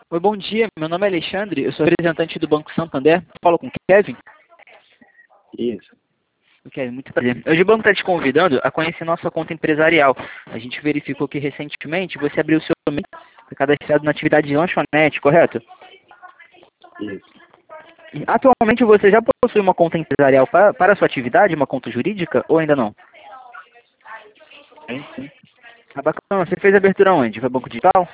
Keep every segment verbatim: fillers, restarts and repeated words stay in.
Oi, bom dia. Meu nome é Alexandre, eu sou representante do Banco Santander. Falo com o Kevin. Isso. Kevin, muito prazer. Hoje o banco está te convidando a conhecer nossa conta empresarial. A gente verificou que recentemente você abriu o seu nome, foi cadastrado na atividade de lanchonete, correto? Isso. E atualmente você já possui uma conta empresarial para, para a sua atividade, uma conta jurídica, ou ainda não? Sim, sim. Ah, bacana. Você fez a abertura onde? Foi Banco Digital?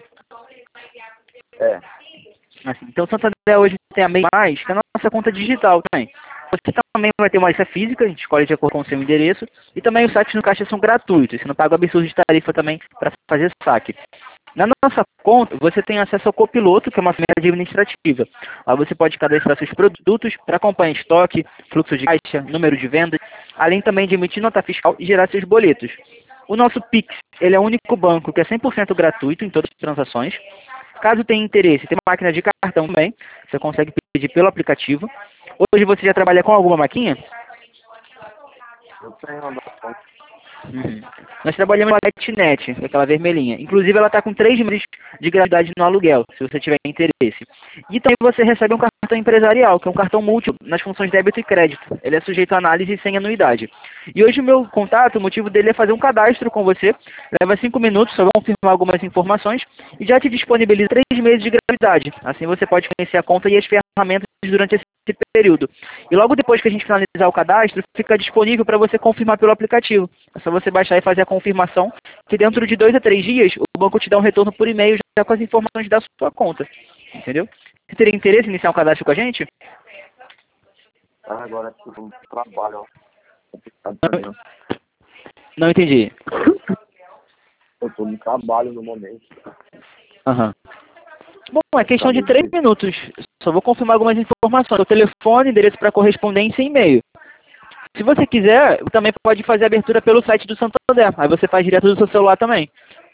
É. Assim, então, o Santander hoje tem a MEI Mais, que é a nossa conta digital também. Você também vai ter uma lista física, a gente escolhe de acordo com o seu endereço, e também os saques no caixa são gratuitos, você não paga absurdo de tarifa também para fazer saque. Na nossa conta, você tem acesso ao copiloto, que é uma ferramenta administrativa. Lá você pode cadastrar seus produtos para acompanhar estoque, fluxo de caixa, número de vendas, além também de emitir nota fiscal e gerar seus boletos. O nosso Pix, ele é o único banco que é cem por cento gratuito em todas as transações. Caso tenha interesse, tem uma máquina de cartão também, você consegue pedir pelo aplicativo. Hoje você já trabalha com alguma maquinha? Eu tenho uma noção. Uhum. Nós trabalhamos com a GetNet, aquela vermelhinha. Inclusive ela está com três meses de gratuidade no aluguel, se você tiver interesse. E também você recebe um cartão empresarial, que é um cartão múltiplo nas funções débito e crédito. Ele é sujeito a análise sem anuidade. E hoje o meu contato, o motivo dele é fazer um cadastro com você. Leva cinco minutos, só vou confirmar algumas informações e já te disponibiliza três meses de gratuidade. Assim você pode conhecer a conta e as ferramentas durante esse período. E logo depois que a gente finalizar o cadastro, fica disponível para você confirmar pelo aplicativo. É só você baixar e fazer a confirmação, que dentro de dois a três dias, o banco te dá um retorno por e-mail já com as informações da sua conta. Entendeu? Você teria interesse em iniciar um cadastro com a gente? Ah, agora aqui no trabalho, ó. Complicado pra mim, ó. Não entendi. Eu tô no trabalho no momento. Aham. Bom, é questão de três minutos. Só vou confirmar algumas informações. O telefone, endereço para correspondência e e-mail. Se você quiser, também pode fazer a abertura pelo site do Santander. Aí você faz direto do seu celular também.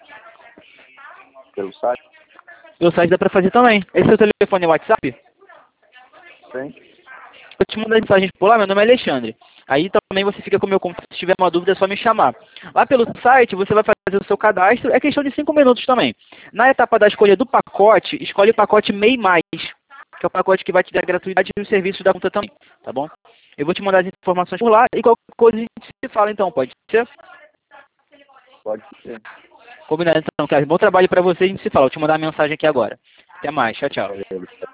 Pelo site? Pelo site dá para fazer também. Esse é o seu telefone WhatsApp? Sim. Eu te mando mensagens por lá, meu nome é Alexandre. Aí também você fica com o meu contato, se tiver uma dúvida é só me chamar. Lá pelo site você vai fazer o seu cadastro, é questão de cinco minutos também. Na etapa da escolha do pacote, escolhe o pacote MEI Mais, que é o pacote que vai te dar gratuidade e os serviços da conta também, tá bom? Eu vou te mandar as informações por lá e qualquer coisa a gente se fala então, pode ser? Pode ser. Combinado então, Kevin. Bom trabalho pra você, a gente se fala. Vou te mandar a mensagem aqui agora. Até mais, tchau, tchau. Valeu.